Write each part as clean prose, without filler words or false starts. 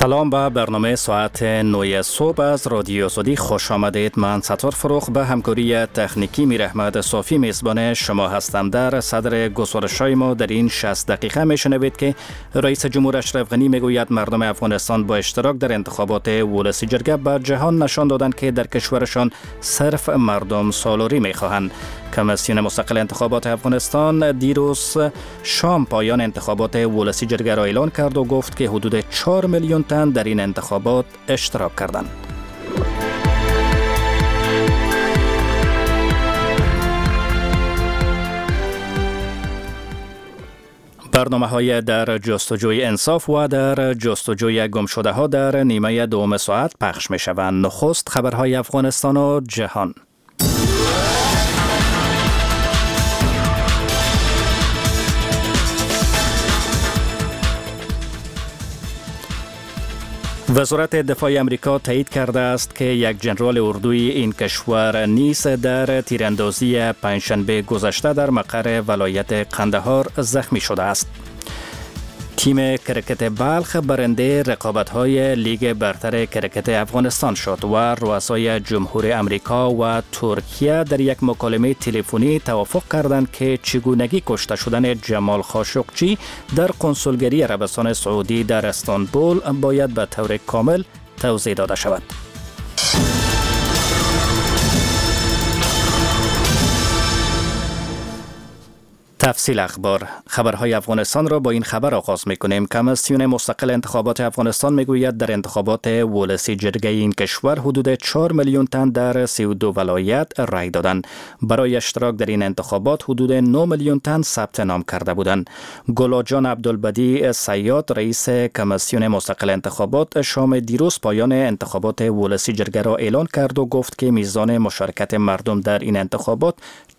سلام به برنامه ساعت 9 صبح از رادیو آزادی خوش آمدید. من ستار فروخ به همکاری تکنیکی میر احمد صافی میزبان شما هستم. در صدر گزارش‌های ما در این 60 دقیقه میشنوید که رئیس جمهور اشرف غنی میگوید مردم افغانستان با اشتراک در انتخابات ولسی جرگه به جهان نشان دادند که در کشورشان صرف مردم سالاری میخواهند. کمیسیون مستقل انتخابات افغانستان دیروز شام پایان انتخابات ولسی جرگه را اعلان کرد و گفت که حدود 4 میلیون تن در این انتخابات اشتراک کردند. برنامه‌های در جستجوی انصاف و در جستجوی گمشده ها در نیمه دوم ساعت پخش می‌شوند. نخست خبرهای افغانستان و جهان. وزارت دفاع امریکا تایید کرده است که یک ژنرال اردوی این کشور نیز در تیراندازی پنجشنبه گذشته در مقر ولایت قندهار زخمی شده است. تیم کرکت بلخ برنده رقابت‌های لیگ برتر کرکت افغانستان شد و رؤسای جمهور امریکا و ترکیه در یک مکالمه تلفنی توافق کردند که چگونگی کشته شدن جمال خاشقچی در کنسولگری عربستان سعودی در استانبول باید به طور کامل توضیح داده شود. تفصیل اخبار. خبرهای افغانستان را با این خبر آغاز می‌کنیم. کمیسیون مستقل انتخابات افغانستان میگوید در انتخابات ولسی جرگه این کشور حدود 4 میلیون تن در 32 ولایت رای دادند. برای اشتراک در این انتخابات حدود 9 میلیون تن ثبت نام کرده بودند. گلاجان عبدالبدی صیاد رئیس کمیسیون مستقل انتخابات شام دیروز پایان انتخابات ولسی جرگه را اعلان کرد و گفت که میزان مشارکت مردم در این انتخابات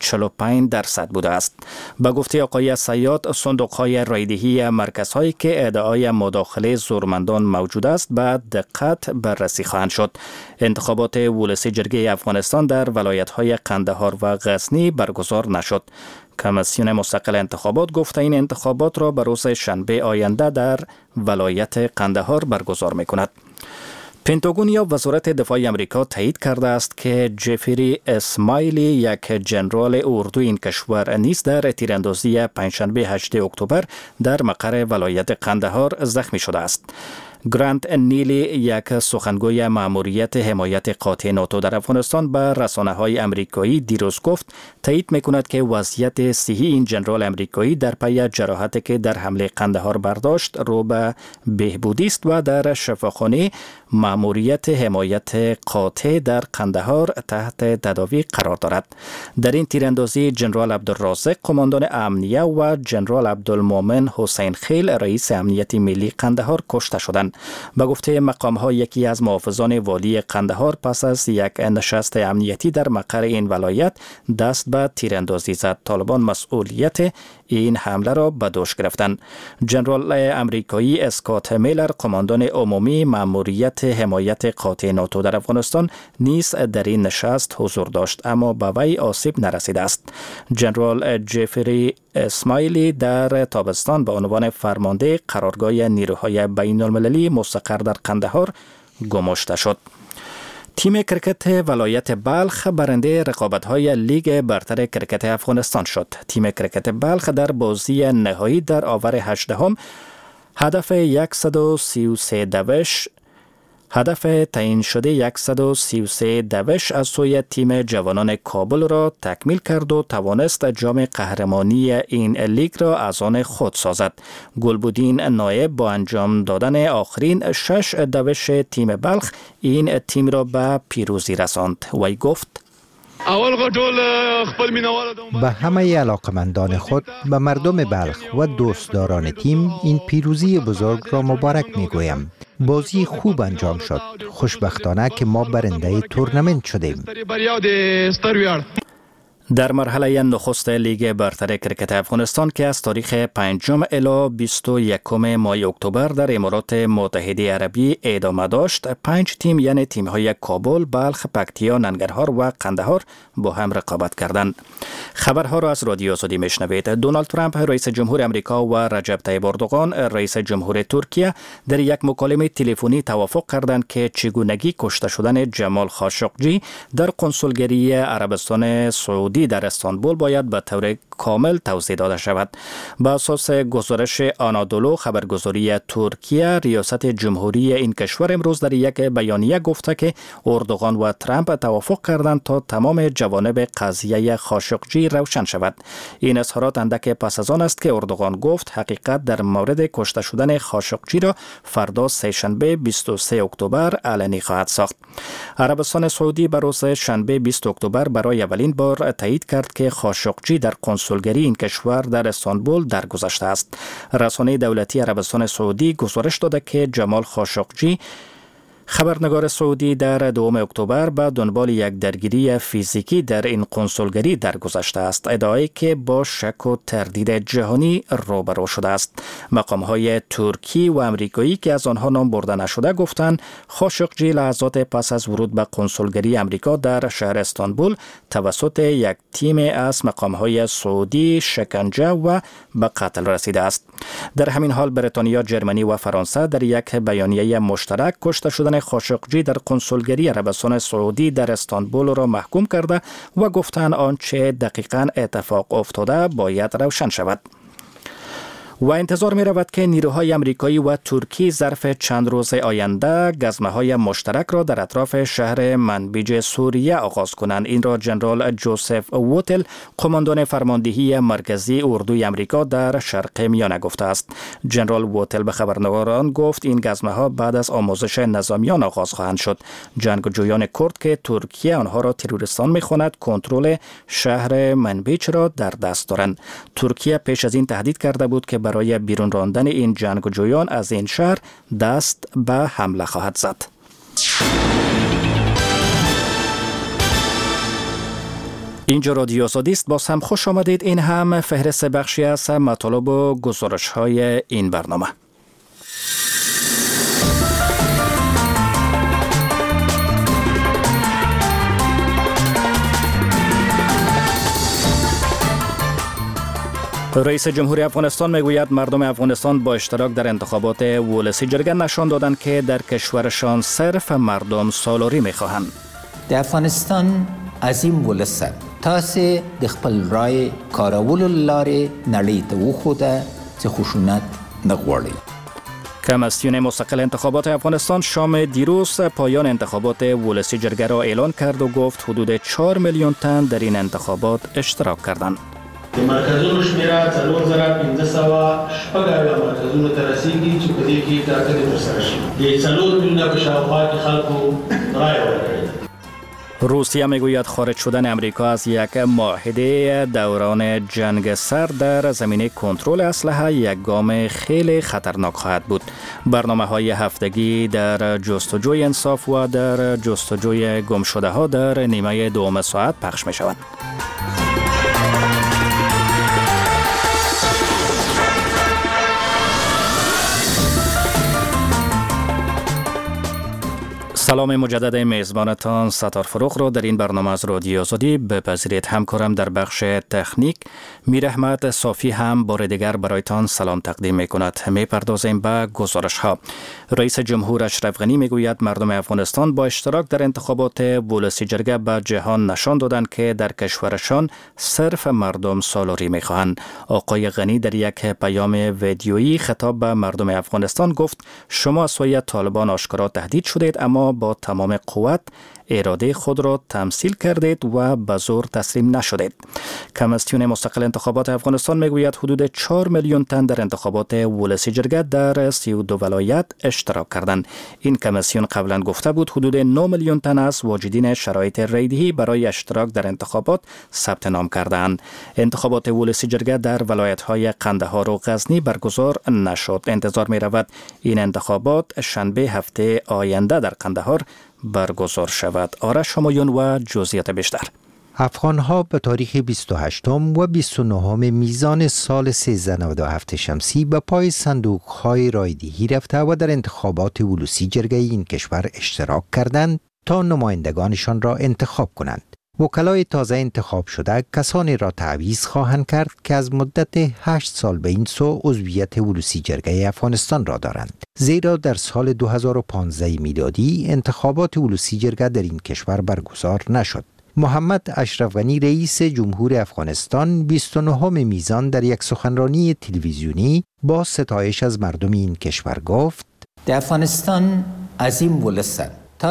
45% بوده است. به گفته آقای صیاد، صندوق‌های رایدهی مرکزهایی که ادعای مداخله زورمندان موجود است به دقت بررسی خواهند شد. انتخابات ولسی جرگه افغانستان در ولایت‌های قندهار و غزنی برگزار نشد. کمیسیون مستقل انتخابات گفته این انتخابات را به روز شنبه آینده در ولایت قندهار برگزار می‌کند. پنتاگون یا وزارت دفاع امریکا تایید کرده است که جفری اسماعیلی، یک ژنرال اردو این کشور نیز در تیراندازی پنجشنبه 8 اکتبر در مقر ولایت قندهار زخمی شده است. گرانت نیلی، یک سخنگوی مأموریت حمایت قاطع ناتو در افغانستان، به رسانه‌های امریکایی دیروز گفت تایید می‌کند که وضعیت صحی این ژنرال امریکایی در پی جراحتی که در حمله قندهار برداشت رو به بهبودی است و در شفاخانه مأموریت حمایت قاطع در قندهار تحت تداوی قرار دارد. در این تیراندازی ژنرال عبدالرازق قماندان امنیه و ژنرال عبدالمؤمن حسین خیل رئیس امنیت ملی قندهار کشته شدند. به گفته مقام‌ها یکی از محافظان والی قندهار پس از یک نشست امنیتی در مقر این ولایت دست به تیراندازی زد. طالبان مسئولیت این حمله را به دوش گرفتند. ژنرال امریکایی اسکات میلر قماندان عمومی مأموریت حمایت قاطع ناتو در افغانستان نیز در این نشست حضور داشت، اما به وی آسیب نرسیده است. ژنرال جفری اسماعیلی در تابستان به عنوان فرمانده قرارگاه نیروهای بین المللی مستقر در قندهار گماشته شد. تیم کرکت ولایت بلخ برنده رقابت‌های لیگ برتر کرکت افغانستان شد. تیم کرکت بلخ در بازی نهایی در آور 18 هدف 133 دوش هدف تعیین شده 133 دوش از سوی تیم جوانان کابل را تکمیل کرد و توانست جام قهرمانی این لیگ را از آن خود سازد. گلبودین نایب با انجام دادن آخرین 6 دوش تیم بلخ این تیم را به پیروزی رساند. وی گفت: به همه علاقمندان خود، به مردم بلخ و دوستداران تیم این پیروزی بزرگ را مبارک میگویم. بازی خوب انجام شد. خوشبختانه که ما برنده تورنمنت شدیم. در مرحله نخست لیگ برتر کرکت افغانستان که از تاریخ 5 الی 21 ماه اکتبر در امارات متحده عربی ادامه داشت، 5 تیم یعنی تیم‌های کابل، بلخ، پکتیا، ننگرهار و قندهار با هم رقابت کردند. خبرها را از رادیو آزادی میشنوید. دونالد ترامپ رئیس جمهور آمریکا و رجب طیب اردوغان رئیس جمهور ترکیه در یک مکالمه تلفنی توافق کردند که چگونگی کشته شدن جمال خاشقجی در کنسولگری عربستان سعودی در استانبول باید به طور کامل توضیح داده شود. به اساس گزارش آنادولو خبرگزاری ترکیه، ریاست جمهوری این کشور امروز در یک بیانیه گفته که اردوغان و ترامپ توافق کردند تا تمام جوانب قضیه خاشقجی روشن شود. این اظهارات اندک پس از آن است که اردوغان گفت حقیقت در مورد کشته شدن خاشقجی را فردا سه‌شنبه 23 اکتبر علنی خواهد ساخت. عربستان سعودی به روز شنبه 20 اکتبر برای اولین بار تایید کرد که خاشقجی در کنسولگری این کشور در استانبول درگذشته است. رسانه دولتی عربستان سعودی گزارش داده که جمال خاشقجی، خبرنگار سعودی، در 2 اکتبر به دنبال یک درگیری فیزیکی در این کنسولگری درگذشته است. ادعایی که با شک و تردید جهانی روبرو شده است. مقام‌های ترکی و آمریکایی که از آنها نام برده نشده گفتند خاشقجی لحظات پس از ورود به کنسولگری آمریکا در شهر استانبول توسط یک تیم از مقام‌های سعودی شکنجه و به قتل رسیده است. در همین حال بریتانیا، جرمنی و فرانسه در یک بیانیه مشترک کشته شدن خاشقجی در کنسولگری عربستان سعودی در استانبول را محکوم کرده و گفتند آنچه دقیقاً اتفاق افتاده باید روشن شود. و انتظار می رود که نیروهای آمریکایی و ترکی ظرف چند روز آینده گزمه‌های مشترک را در اطراف شهر منبیج سوریه آغاز کنند. این را جنرال جوزف ووتل، قماندان فرماندهی مرکزی اردوی آمریکا در شرق میانه گفته است. جنرال ووتل به خبرنگاران گفت این گزمه‌ها بعد از آموزش نظامیان آغاز خواهند شد. جنگجویان کرد که ترکیه آنها را تروریستان می‌خواند، کنترل شهر منبیج را در دست دارند. ترکیه پیش از این تهدید کرده بود که برای بیرون راندن این جنگجویان از این شهر دست به حمله خواهد زد. اینجا رادیو آزادی است. باز هم خوش آمدید. این هم فهرست بخشی از مطالب و گزارش‌های این برنامه. رئیس جمهوری افغانستان میگوید مردم افغانستان با اشتراک در انتخابات ولسی جرګه نشان دادند که در کشورشان صرف مردم سالاری میخواهند. د افغانستان عظیم ولس تاسو د خپل رای کارولو لارې نړۍ ته وښوده چې خشونت نه غواړي. کمیسیون مستقل انتخابات افغانستان شام دیروز پایان انتخابات ولسی جرګه را اعلان کرد و گفت حدود 4 میلیون تن در این انتخابات اشتراک کردند. د مرکزونو شمیره 4500 مرکزونو ته رسیږي چې په دې کې ټاکنې ترسره شي. د 4 میلیونه په شاوخوا کې خلکو رای ورکړې. روسیه میگوید خارج شدن امریکا از یک معاهده دوران جنگ سرد در زمینه کنترل اسلحه یک گام خیلی خطرناک خواهد بود. برنامه‌های هفتگی در جستجوی انصاف و در جستجوی گمشده‌ها در نیمه دوم ساعت پخش می‌شوند. سلام مجدد میزبانتان ستار فروغ را در این برنامه از رادیو آزادی بپذیرید. همکارم در بخش تکنیک میر احمد صافی هم بار دیگر برایتان سلام تقدیم میکند. میپردازیم به گزارش ها. رئیس جمهور اشرف غنی میگوید مردم افغانستان با اشتراک در انتخابات ولسی جرګه به جهان نشان دادند که در کشورشان صرف مردم سالاری میخواهند. آقای غنی در یک پیام ویدیویی خطاب به مردم افغانستان گفت شما از سوی طالبان آشکارا تهدید شدید، اما با تمام قوت اراده خود را تمثیل کردید و به زور تسلیم نشدید. کمیسیون مستقل انتخابات افغانستان میگوید حدود 4 میلیون تن در انتخابات ولسی جرګه در 32 ولایت اشتراک کردند. این کمیسیون قبلا گفته بود حدود 9 میلیون تن از واجدین شرایط رایدهی برای اشتراک در انتخابات ثبت نام کردند. انتخابات ولسی جرګه در ولایت‌های قندهار و غزنی برگزار نشد. انتظار می رود این انتخابات شنبه هفته آینده در قندهار برگزار شود. آرش همایون و جزئیات بیشتر. افغان‌ها به تاریخ 28 و 29 میزان سال 1397 شمسی به پای صندوق‌های رایدهی رفته و در انتخابات ولوسی جرگه این کشور اشتراک کردند تا نمایندگانشان را انتخاب کنند. وکلای تازه انتخاب شده کسانی را تعویض خواهند کرد که از مدت 8 سال به این سو عضویت ولوسی جرگه افغانستان را دارند. زیرا در سال 2015 میلادی انتخابات ولوسی جرگه در این کشور برگزار نشد. محمد اشرف غنی رئیس جمهور افغانستان 29 میزان در یک سخنرانی تلویزیونی با ستایش از مردم این کشور گفت: در افغانستان عظیم ولسم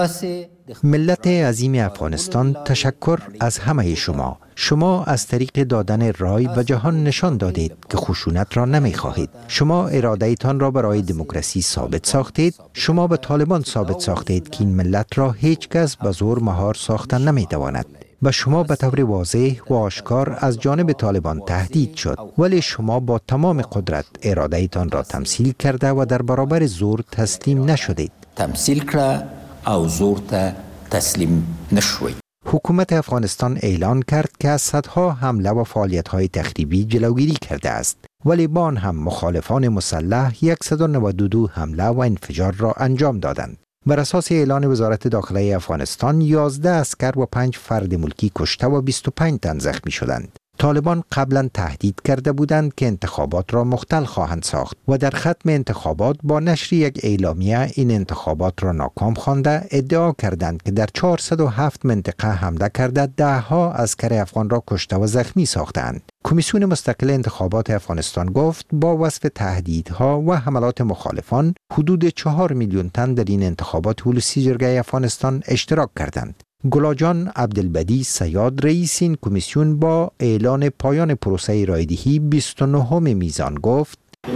ملت عظیم افغانستان، تشکر از همه شما. شما از طریق دادن رای و جهان نشان دادید که خشونت را نمی خواهید. شما اراده‌تان را برای دموکراسی ثابت ساختید. شما به طالبان ثابت ساختید که این ملت را هیچ کس به زور مهار ساختن نمی تواند. و شما به طور واضح و آشکار از جانب طالبان تهدید شد، ولی شما با تمام قدرت اراده‌تان را تمثیل کرده و در برابر زور تسلیم نشدید. تمثیل کرده او زور ته تسلیم نشوید. حکومت افغانستان اعلان کرد که از صدها حمله و فعالیت‌های تخریبی جلوگیری کرده است، ولی با آن هم مخالفان مسلح 192 حمله و انفجار را انجام دادند. بر اساس اعلان وزارت داخله افغانستان 11 عسکر و 5 فرد ملکی کشته و 25 تن زخمی شدند. طالبان قبلا تهدید کرده بودند که انتخابات را مختل خواهند ساخت و در ختم انتخابات با نشر یک اعلامیه این انتخابات را ناکام خوانده ادعا کردند که در 407 منطقه حمله کرده 10 ها عسکر افغان را کشته و زخمی ساختند. کمیسیون مستقل انتخابات افغانستان گفت با وصف تهدیدها و حملات مخالفان حدود 4 میلیون تن در این انتخابات ولوسی جرگه افغانستان اشتراک کردند. گلاجان عبدالبدی صیاد رئیس این کمیسیون با اعلان پایان پروسه رایدهی 29 میزان گفت: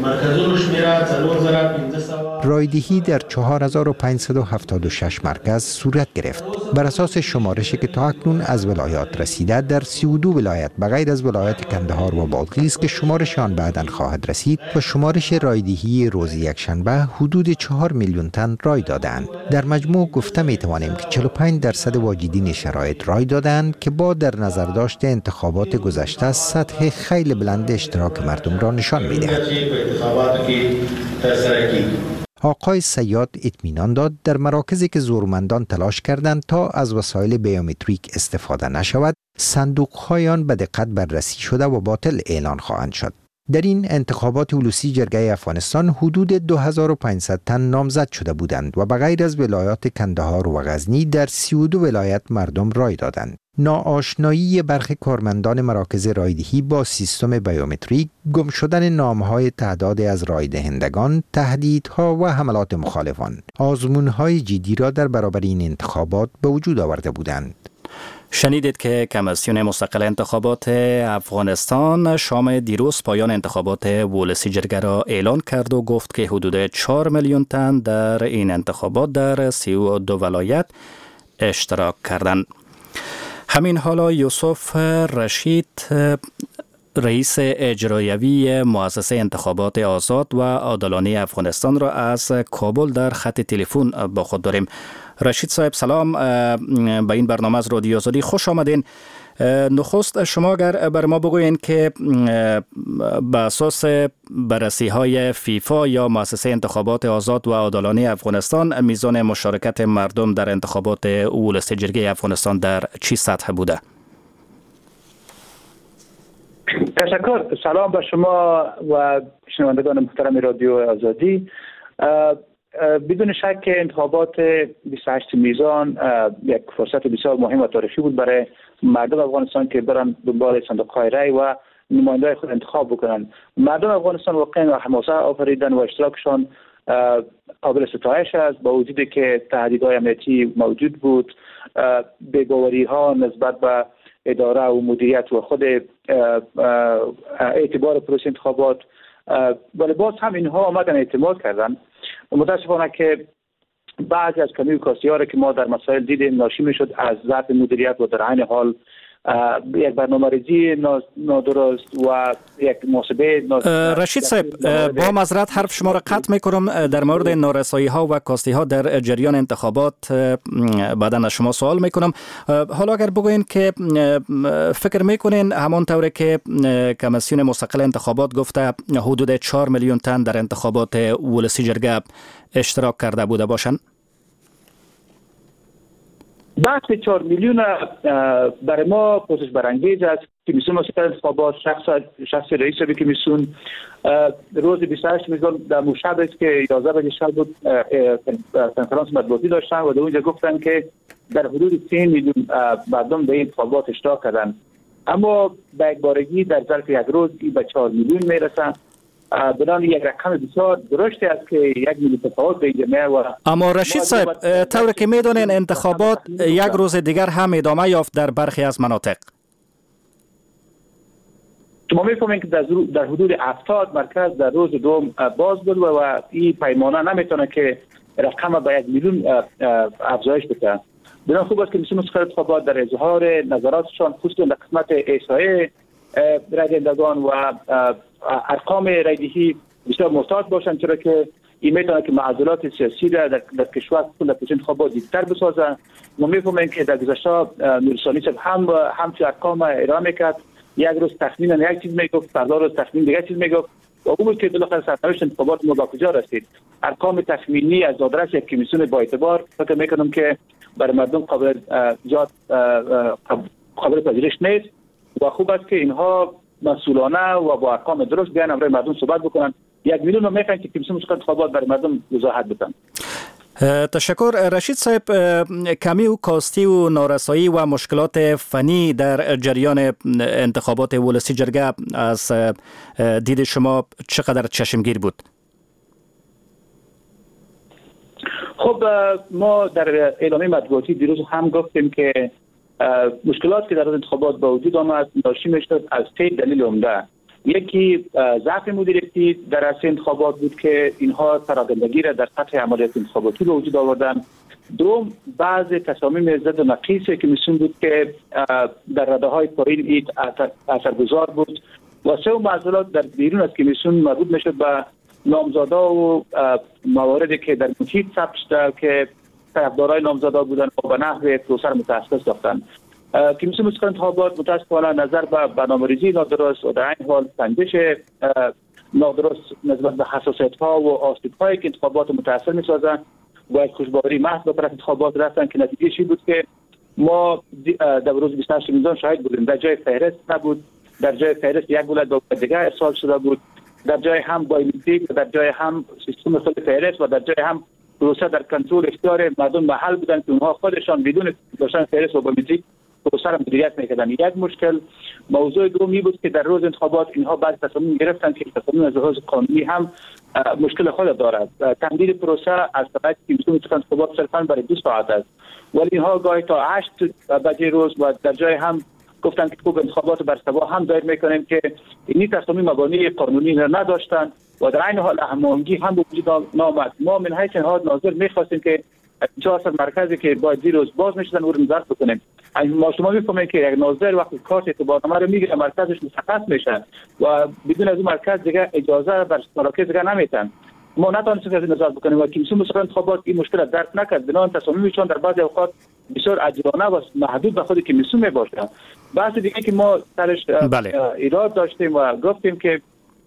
رایدهی در 4576 مرکز صورت گرفت. بر اساس شمارشی که تا اکنون از ولایات رسیده در 32 ولایت بغیر از ولایت کندهار و بادغیس که شمارش آن بعداً خواهد رسید و شمارش رایدهی روز یکشنبه حدود 4 میلیون تن رای دادند. در مجموع گفته می توانیم که 45% واجدین شرایط رای دادند که با در نظر داشت انتخابات گذشته سطح خیلی بلند اشتراک مردم را نشان می دهد. آقای صیاد اطمینان داد در مراکزی که زورمندان تلاش کردند تا از وسایل بیومتریک استفاده نشود، صندوق‌های آن به دقت بررسی شده و باطل اعلان خواهند شد. در این انتخابات ولوسی جرگه افغانستان حدود 2500 تن نامزد شده بودند و بغیر از ولایات کندهار و غزنی در 32 ولایت مردم رای دادند. ناآشنایی برخی کارمندان مراکز رایدهی با سیستم بیومتریک، گم شدن نامهای تعداد از رایدهندگان، تهدیدها و حملات مخالفان، آزمونهای جدی را در برابر این انتخابات به وجود آورده بودند. شنیدید که کمیسیون مستقل انتخابات افغانستان شام دیروز پایان انتخابات ولوسی جرگه را اعلان کرد و گفت که حدود 4 میلیون تن در این انتخابات در 32 ولایت اشتراک کردند. همین حالا یوسف رشید رئیس اجرایوی مؤسسه انتخابات آزاد و عادلانه افغانستان را از کابل در خط تلفن با خود داریم. رشید صاحب سلام، به این برنامه از رادیو آزادی خوش آمدین. نخست شما اگر بر ما بگوین که به اساس بررسی های فیفا یا مؤسسه انتخابات آزاد و عادلانه افغانستان میزان مشارکت مردم در انتخابات ولوسی جرگه افغانستان در چی سطح بوده؟ تشکر. سلام به شما و شنوندگان محترم رادیو آزادی. بدون شک انتخابات 28 میزان یک فرصت بسیار مهم و تاریخی بود برای مردم افغانستان که برن دنبال صندوق‌های رای و نماینده‌های خود انتخاب بکنن. مردم افغانستان واقعا حماسه آفریدن و اشتراکشان قابل ستایش است، با وجودی که تهدیدهای امنیتی موجود بود، بی‌باوری‌ها نسبت به اداره و مدیریت و خود اعتبار پروسه انتخابات، ولی باز هم اینها آمدن اعتماد کردن. متاسفانه که بعضی از کمی و کاسی‌ها را که ما در مسائل دیدیم ناشی میشد از ضعف مدیریت و در عین حال یک برنامه‌ریزی نادرست و یک محاسبه رشید صاحب، با معذرت حرف شما را قطع میکنم. در مورد نارسایی ها و کاستی ها در جریان انتخابات بعدا از شما سوال میکنم. حالا اگر بگوین که فکر میکنین همون طوری که کمیسیون مستقل انتخابات گفته حدود 4 میلیون تن در انتخابات ولسی جرگه اشتراک کرده بوده باشند؟ بحث 4 میلیون برای ما پرسش برانگیز است. کمیسیون مستقل انتخابات شخص رئیس کمیسیون روز 28 میزان در شب است که 11 بجه شب بود کنفرانس مطبوعاتی داشتن و در اونجا گفتن که در حدود 3 میلیون مردم به این انتخابات اشتراک کردن، اما به یک بارگی در ظرف یک روز به 4 میلیون میرسن. بنان یک رقم بسیار درشتی است که 1 میلیون تفاوت بین جمعه و اما رشید صاحب، طوری که میدونین انتخابات یک روز دیگر هم ادامه یافت در برخی از مناطق. شما میفهمین که در حدود 70 مرکز در روز دوم باز بود و این پیمانه نمیتونه که رقم به 1 میلیون افزایش بده. بنان خوب است که کمیسیون مستقل انتخابات در اظهار نظراتشان خصوصا در قسمت احصایه رای دهندگان و ارقام رایدهی بسیار محتاط باشند، چرا که این میتونه که معضلات سیاسی در کشور در پروسه انتخابات دیرتر بسازه. ما میفهمیم که در گذشته نورثانی صاحب هم ارقام ارائه میکرد، یک روز تخمین یک چیز میگفت، فردا روز تخمین دیگه چیز میگفت و اون بود که بالاخره سرنوشت انتخابات ما به کجا رسید. ارقام تخمینی از آدرس یک کمیسیون با اعتبار فکر میکنم که برای مردم قابل پذیرش نیست و خوب است که اینها مسئولانه و با ارقام درست بیان امروز مردم صحبت بکنن. 1 میلیون رو میخوان که کمیسیون مستقل انتخابات برای مردم وضاحت بدن. تشکر. رشید صاحب، کمی و کاستی و نارسایی و مشکلات فنی در جریان انتخابات ولسی جرگه از دید شما چقدر چشمگیر بود؟ خب ما در اعلامیه مطبوعاتی دیروز هم گفتیم که مشکلات که در انتخابات به وجود آمد ناشی میشد از 3 دلیل عمده. یکی ضعف مدیریتی در اصل انتخابات بود که اینها پراگندگی را در سطح عملیات انتخاباتی به وجود آوردن. دوم، بعض تصامیم ضد و نقیص کمیسیون بود که در رده‌های پایین اثرگذار بود. و سوم، معضلات در بیرون از کمیسیون مربوط میشد به نامزدها و مواردی که در محیط ثبت شده که طرفدارای نامزدها بودن و به نحو پروسه متأسس ساختن. کمیسیون مستقل انتخابات متاسفانه نظر به برنامه‌ریزی نادرست و در این حال سنجش نادرست نسبت به حساسیت‌ها و آسیب‌هایی که انتخابات متأثر می‌سازند و خوشباری محض به طرف انتخابات رفتن که نتیجه‌اش بود که ما در روز 28 میزان شاهد بودیم. در جای فهرست نبود، در جای فهرست یک ولایت به دیگر ارسال شده بود، در جای هم بایومتریک، در جای هم سیستم خود فهرست و در جای هم پروسه در کنترل اختیار مردم محل بودن که اونها خودشان بدون داشتن فهرست و بایومتریک پروسه را مدیریت می‌کردن. یک مشکل. موضوع دومی بود که در روز انتخابات اینها بعض تصامیم گرفتن که تصامیم از لحاظ قانونی هم مشکل خود دارد. تمدید پروسه از طرف کمیسیون مستقل انتخابات صرفاً برای 2 ساعت است، ولی اینها گاهی تا 8 بجه روز و در جای هم گفتن که خوب انتخابات بر سبا هم دایر میکنیم که این تصامیم مبانی قانونی را نداشتن و در این حال هماهنگی هم به وجود نامد. ما من حیث نهاد ناظر میخواستیم که 400 مرکزی که باید 2 روز باز میشدن او رو نظارت بکنیم. ما شما میفهمید که یک ناظر وقتی کارت اعتبارنامه رو میگیره مرکزش مشخص میشه و بدون از اون مرکز دیگه اجازه بر مراکز دیگه نمیتن. ما نتونستیم که نظارت بکنیم و کمیسیون مستقل انتخابات این مشکل را درک نکرد. بنابراین تصامیمشون در بعضی اوقات بسیار عجولانه و محدود به خود کمیسیون میباشه. بحث دیگه که ما سرش ایراد داشتیم و گفتیم که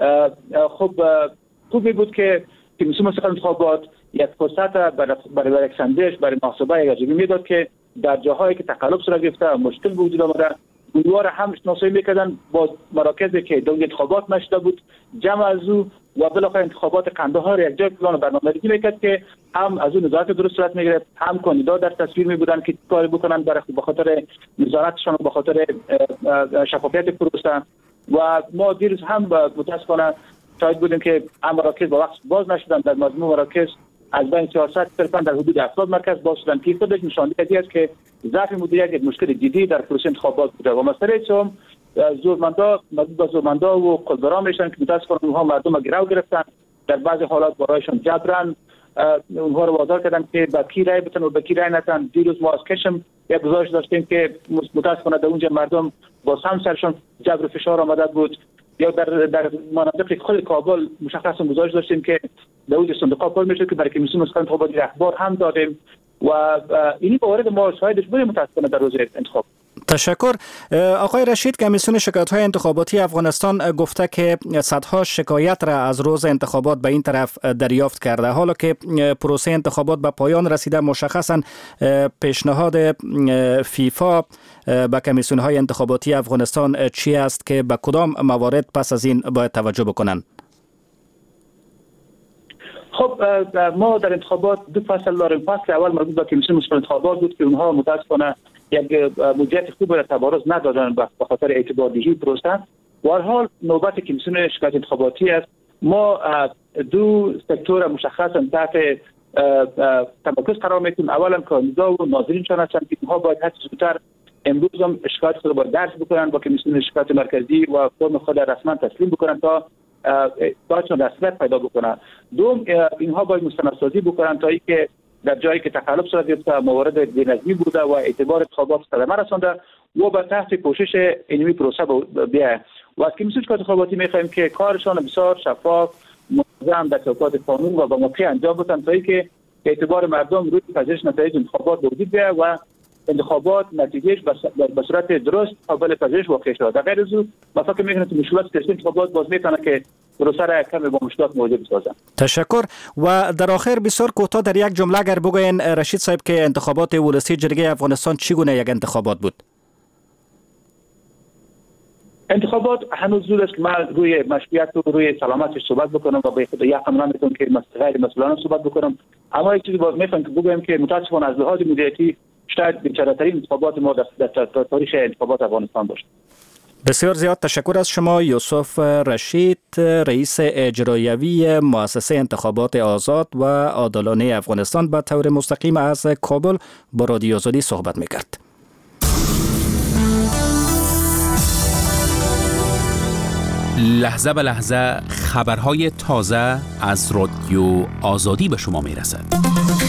خوب بود که کمیسیون مستقل انتخابات یک فرصت برای یک سنجش برای محاسبه یک عجیبی میداد که در جاهایی که تقلب صورت گرفته مشکل به وجود آمده گروه‌ها را هم شناسایی میکردن با مراکزی که دو انتخابات نشده بود جمع از او و بالاخره انتخابات قندهار یک جای پلان برنامه‌ریزی میکرد که هم از اون نظارت درست صورت میگرفت، هم کاندیدا در تصویر میبودن که کاری بکنن برای بخاطر نظارتشان و بخاطر شفافیت پروسه. و ما دیروز هم متاسفانه شاهد بودیم که مراکز با وقت باز نشدن. در مجموع مراکز از بین 400 صرفا در حدود 70 مرکز باز شدن که خودش نشاندهی است که ضعف مدیریت یک مشکل جدی در پروسه انتخابات بوده. و مسئله چون زورمندا و قلدران میشن که متاسفانه اونها مردم را گرو گرفتن، در بعضی حالات برایشان جبران اونها رو وادار کردن که با کی رای بتن و با کی رای نتن. دیروز ما از کشم یک گزارش داشتیم که متاسفانه در اونجا مردم با هم سرشون جبر و فشار آمده بود. یا در مناطق خود کابل مشخصا گزارش داشتیم که در اونجا صندوق پر میشه که برای کمیسیون مسکن انتخاباتی رهبر هم دادیم و اینی به وارد ما شاهدش بودیم متاسفانه در روز انتخاب. تشکر. آقای رشید، کمیسیون شکایت‌های انتخاباتی افغانستان گفته که صدها شکایت را از روز انتخابات به این طرف دریافت کرده. حالا که پروسه انتخابات به پایان رسیده، مشخصاً پیشنهاد فیفا به کمیسیون‌های انتخاباتی افغانستان چی است که به کدام موارد پس از این باید توجه بکنند؟ خب ما در انتخابات دو فصل داریم. فصل اول مربوط به کمیسیون مسئول انتخابات بود که اونها متاسفانه یک مدیریت خوب را تبارز ندادن به خاطر اعتباردهی پروسه. و هر حال نوبت کمیسیون شکایت انتخاباتی است. ما دو سکتور مشخصا تحت تمرکز قرار میدیم. اولا کاندیدا و ناظرینشان هستند که اونها باید هر چه زودتر امروز هم شکایت خود را درج بکنن با کمیسیون شکایت مرکزی و فرم خود رسما تسلیم بکنن تا باید رسمیت پیدا بکنن. دوم، اینها باید مستندسازی بکنن تا اینکه در جایی که تخلف صورت گرفته، موارد بی‌نظمی بوده و اعتبار انتخابات صدمه رسانده و به تحت کوشش علمی پروسه بیاید. و از کمیسیون شکایت انتخاباتی می‌خواهیم که کارشان بسیار شفاف، منظم، در چوکات قانون و با موقع انجام بدن تا اینکه اعتبار مردم روی پذیرش نتایج انتخابات به وجود بیاید و انتخابات نتیجهش به صورت درست قابل پذیرش واقع شود. در غیر از او ما فکر می‌کنیم که مشکلات سیاسی انتخابات باز میتونه که پروسه را کم با مشکلات مواجه بسازه. تشکر. و در آخر بسیار کوتاه در یک جمله اگر بگوین رشید صاحب که انتخابات ولسی جرگه افغانستان چگونه یک انتخابات بود؟ انتخابات هنوز زود است که من روی مشروعیت و روی سلامتش صحبت بکنم و به خود یقینا نمیتونم که غیر مسئولانه صحبت بکنم. اما یک چیزی باز میفهم که بگویم که متاسفانه از لحاظ مدیریتی شاید بی‌چاره‌ترین انتخابات ما در تاریخ انتخابات افغانستان باشه. بسیار زیاد تشکر از شما یوسف رشید، رئیس اجرایوی مؤسسه انتخابات آزاد و عادلانه افغانستان، به طور مستقیم از کابل با رادیو آزادی صحبت می‌کرد. لحظه به لحظه خبرهای تازه از رادیو آزادی به شما میرسد.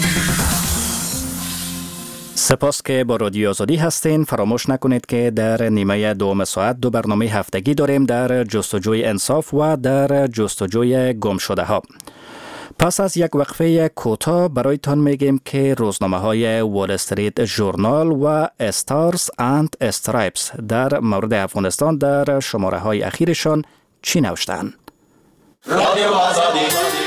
سپاس که با رادیو آزادی هستین. فراموش نکنید که در نیمه دوم ساعت دو برنامه هفتگی داریم در جستجوی انصاف و در جستجوی گم شده ها. پس از یک وقفه کوتاه برایتان میگیم که روزنامه‌های وال استریت ژورنال و استارز اند استرایپس در مورد افغانستان در شماره‌های اخیرشان چی نوشتند. رادیو آزادی.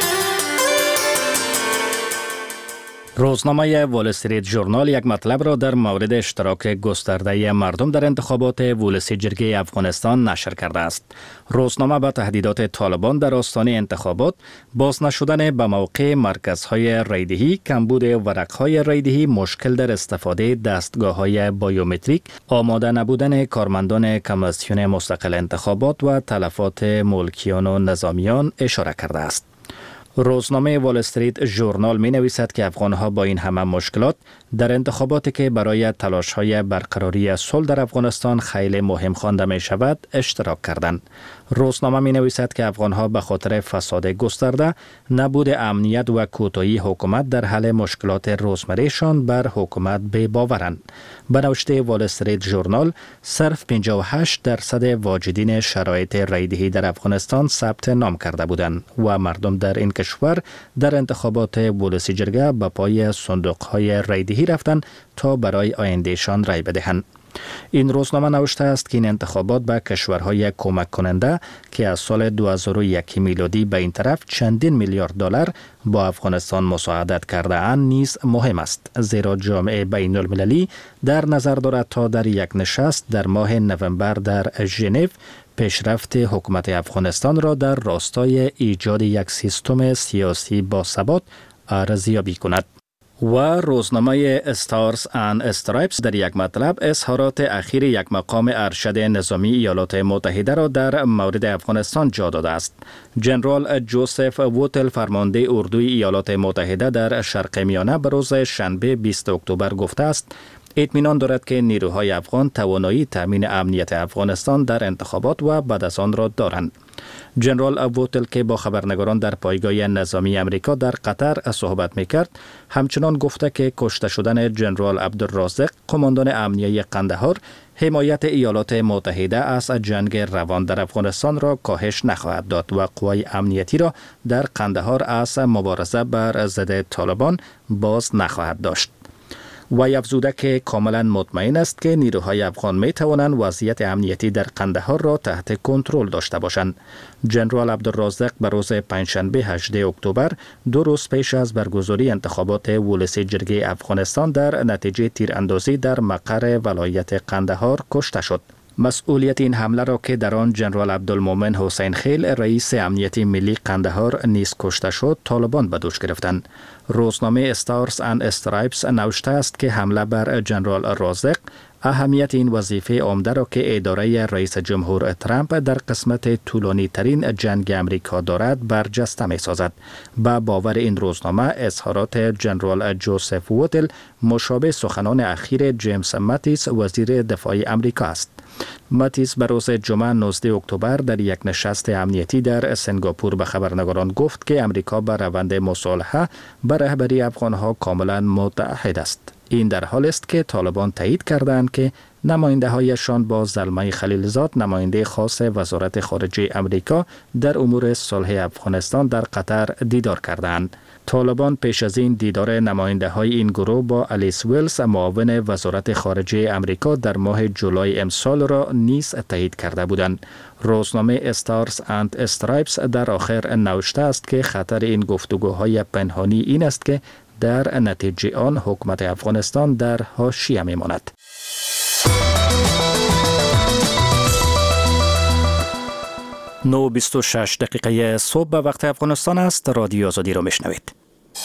روزنامه وال استریت ژورنال یک مطلب را در مورد اشتراک گسترده مردم در انتخابات ولسی جرگه افغانستان نشر کرده است. روزنامه با تهدیدات طالبان در آستانه انتخابات، باز نشدن به موقع مرکزهای رایدهی، کمبود ورقهای رایدهی، مشکل در استفاده دستگاه‌های بایومتریک، آماده نبودن کارمندان کمیسیون مستقل انتخابات و تلفات ملکیان و نظامیان اشاره کرده است. روزنامه وال استریت ژورنال می نویسد که افغانها با این همه مشکلات در انتخاباتی که برای تلاش‌های برقراری صلح در افغانستان خیلی مهم خوانده می شود اشتراک کردند. روزنامه می نویسد که افغانها به خاطر فساد گسترده، نبود امنیت و کوتاهی حکومت در حل مشکلات روزمرهشان بر حکومت بی‌باورند. به نوشته وال استریت ژورنال، صرف 58% واجدین شرایط رایدهی در افغانستان ثبت نام کرده بودند و مردم در این کشور در انتخابات ولسی جرگه به پای صندوق‌های رایدهی رفتند تا برای آیندهشان رای بدهند. این روزنامه نوشته است که این انتخابات به کشورهای کمک کننده که از سال 2001 میلادی به این طرف چندین میلیارد دلار با افغانستان مساعدت کرده اند نیز مهم است، زیرا جامعه بین المللی در نظر دارد تا در یک نشست در ماه نوامبر در ژنو پیشرفت حکومت افغانستان را در راستای ایجاد یک سیستم سیاسی با ثبات ارزیابی کند. و روزنامه استارز اند استرایپس در یک مطلب اظهارات اخیر یک مقام ارشد نظامی ایالات متحده را در مورد افغانستان جا داده است. جنرال جوزف ووتل، فرمانده اردوی ایالات متحده در شرق میانه، به روز شنبه 20 اکتبر گفته است اطمینان دارد که نیروهای افغان توانایی تامین امنیت افغانستان در انتخابات و بعد از آن را دارند. جنرال اووتل که با خبرنگاران در پایگاه نظامی امریکا در قطر صحبت میکرد، همچنان گفته که کشته شدن جنرال عبدالرازق قماندان امنیه قندهار حمایت ایالات متحده از جنگ روان در افغانستان را کاهش نخواهد داد و قوای امنیتی را در قندهار از مبارزه بر ضد طالبان باز نخواهد داشت. و افزوده که کاملا مطمئن است که نیروهای افغان می توانند وضعیت امنیتی در قندهار را تحت کنترل داشته باشند. جنرال عبدالرازق به روز پنجشنبه 18 اکتبر، 2 روز پیش از برگزاری انتخابات ولسی جرگه افغانستان در نتیجه تیراندازی در مقر ولایت قندهار کشته شد. مسئولیت این حمله را که در آن جنرال عبدالمومن حسین خیل رئیس امنیتی ملی قندهار نیز کشته شد، طالبان به دوش گرفتند. روزنامه استارز اند استرایپس نوشته است که حمله بر جنرال رازق اهمیت این وظیفه عمده را که اداره رئیس جمهور ترامپ در قسمت طولانی ترین جنگ امریکا دارد برجسته می سازد. با باور این روزنامه، اظهارات جنرال جوزف ووتل مشابه سخنان اخیر جیمز ماتیس وزیر دفاع امریکا است. ماتیس به روز جمعه 19 اکتبر در یک نشست امنیتی در سنگاپور به خبرنگاران گفت که امریکا به روند مصالحه به رهبری افغانها کاملا متعهد است. این در حال است که طالبان تایید کردند که نماینده هایشان با زلمه خلیلزاد، نماینده خاص وزارت خارجه امریکا در امور صلح افغانستان در قطر دیدار کردند. طالبان پیش از این دیدار نماینده های این گروه با الیس ویلز، معاون وزارت خارجه امریکا در ماه جولای امسال را نیز تایید کرده بودند. روزنامه استارز اند استرایپس در آخر نوشته است که خطر این گفتگوهای پنهانی این است که در نتیجه آن حکومت افغانستان در حاشیه میماند. نو 26 دقیقه صبح به وقت افغانستان است. رادیو آزادی را میشنوید.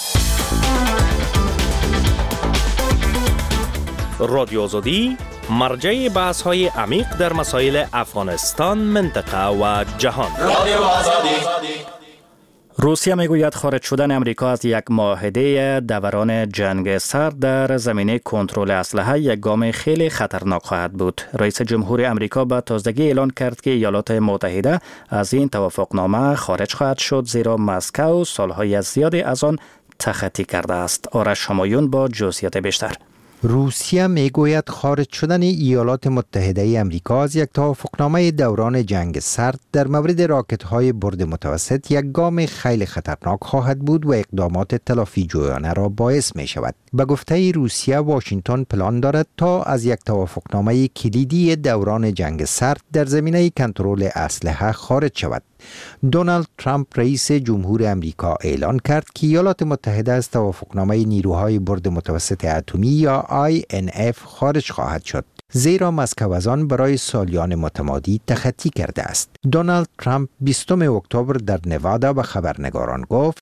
رادیو آزادی مرجع بحث های عمیق در مسائل افغانستان، منطقه و جهان. رادیو آزادی. روسیه میگوید خارج شدن امریکا از یک معاهده دوران جنگ سرد در زمینه کنترل اسلحه یک گام خیلی خطرناک خواهد بود. رئیس جمهور امریکا به تازگی اعلان کرد که ایالات متحده از این توافقنامه خارج خواهد شد، زیرا مسکو سالهای زیادی از آن تخطی کرده است. آرش همایون با جزئیات بیشتر. روسیه میگوید خارج شدن ایالات متحده امریکا از یک توافقنامه دوران جنگ سرد در مورد راکت‌های برد متوسط یک گام خیلی خطرناک خواهد بود و اقدامات تلافی جویانه را باعث می شود. به گفته روسیه، واشنگتن پلان دارد تا از یک توافقنامه کلیدی دوران جنگ سرد در زمینه کنترل اسلحه خارج شود. دونالد ترامپ رئیس جمهور امریکا اعلان کرد که ایالات متحده از توافقنامه نیروهای برد متوسط اتمی یا INF خارج خواهد شد، زیرا مسکو از آن برای سالیان متمادی تخطی کرده است. دونالد ترامپ 20 اکتبر در نوادا به خبرنگاران گفت: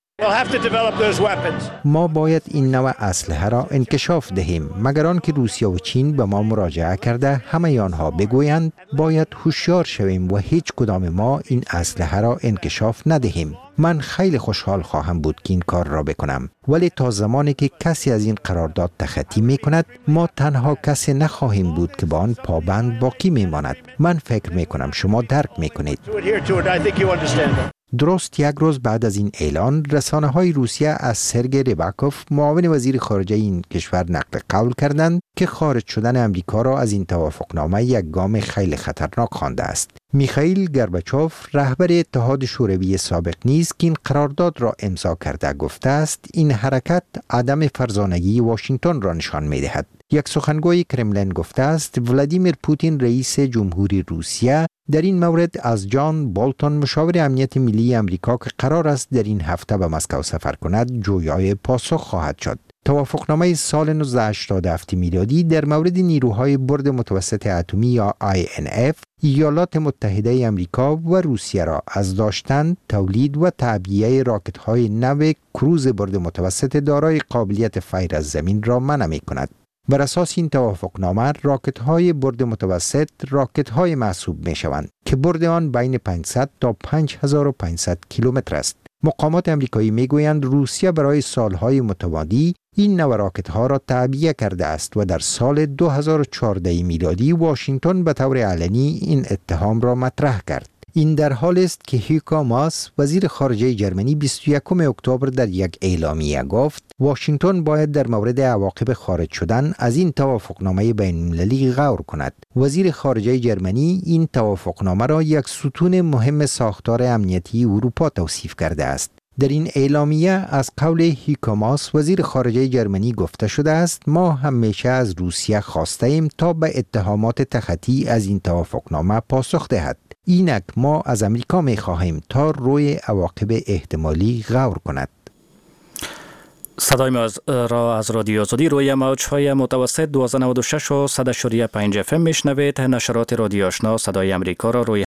ما باید این نوع اسلحه را انکشاف دهیم، مگر آنکه روسیه و چین به ما مراجعه کرده همه آنها بگویند باید هوشیار شویم و هیچ کدام ما این اسلحه را انکشاف ندهیم. من خیلی خوشحال خواهم بود که این کار را بکنم، ولی تا زمانی که کسی از این قرارداد تخطی می کند، ما تنها کسی نخواهیم بود که با آن پابند باقی می ماند. من فکر می کنم شما درک می کنید. درست یک روز بعد از این اعلان، رسانه‌های روسیه از سرگئی ریباکوف، معاون وزیر خارجه این کشور، نقل قول کردند که خارج شدن امریکا را از این توافقنامه یک گام خیلی خطرناک خوانده است. میخائیل گورباچوف، رهبر اتحاد شوروی سابق نیز که این قرارداد را امضا کرده، گفته است این حرکت عدم فرزانگی واشنگتن را نشان می‌دهد. یک سخنگوی کرملین گفته است ولادیمیر پوتین رئیس جمهوری روسیه در این مورد از جان بولتون، مشاور امنیت ملی امریکا که قرار است در این هفته به مسکو سفر کند، جویای پاسخ خواهد شد. توافقنامه سال 1987 میلادی در مورد نیروهای برد متوسط اتمی یا INF ایالات متحده امریکا و روسیه را از داشتن، تولید و تعبیه راکت‌های نو کروز برد متوسط دارای قابلیت فیر از زمین را منع می‌کند. بر اساس این توافقنامه راکت‌های برد متوسط راکت‌های محسوب می‌شوند که برد آن بین 500 تا 5500 کیلومتر است. مقامات امریکایی میگویند روسیه برای سالهای متمادی این نوع راکت ها را تعبیه کرده است و در سال 2014 میلادی واشنگتن به طور علنی این اتهام را مطرح کرد. این در حال است که هیکو ماس وزیر خارجه جرمنی 21 اکتبر در یک اعلامیه گفت واشنگتن باید در مورد عواقب خارج شدن از این توافقنامه بین‌المللی غور کند. وزیر خارجه جرمنی این توافقنامه را یک ستون مهم ساختار امنیتی اروپا توصیف کرده است. در این اعلامیه از قول هیکو ماس وزیر خارجه جرمنی گفته شده است ما همیشه از روسیه خواسته ایم تا به اتهامات تخطی از این توافقنامه پاسخ دهد. اینک ما از امریکا می خواهیم تا روی عواقب احتمالی غور کند. صدای ما را از رادیو آزادی روی موج‌های متوسط 1296 و 100.5 FM میشنوید. نشرات رادیو آشنا صدای امریکا را روی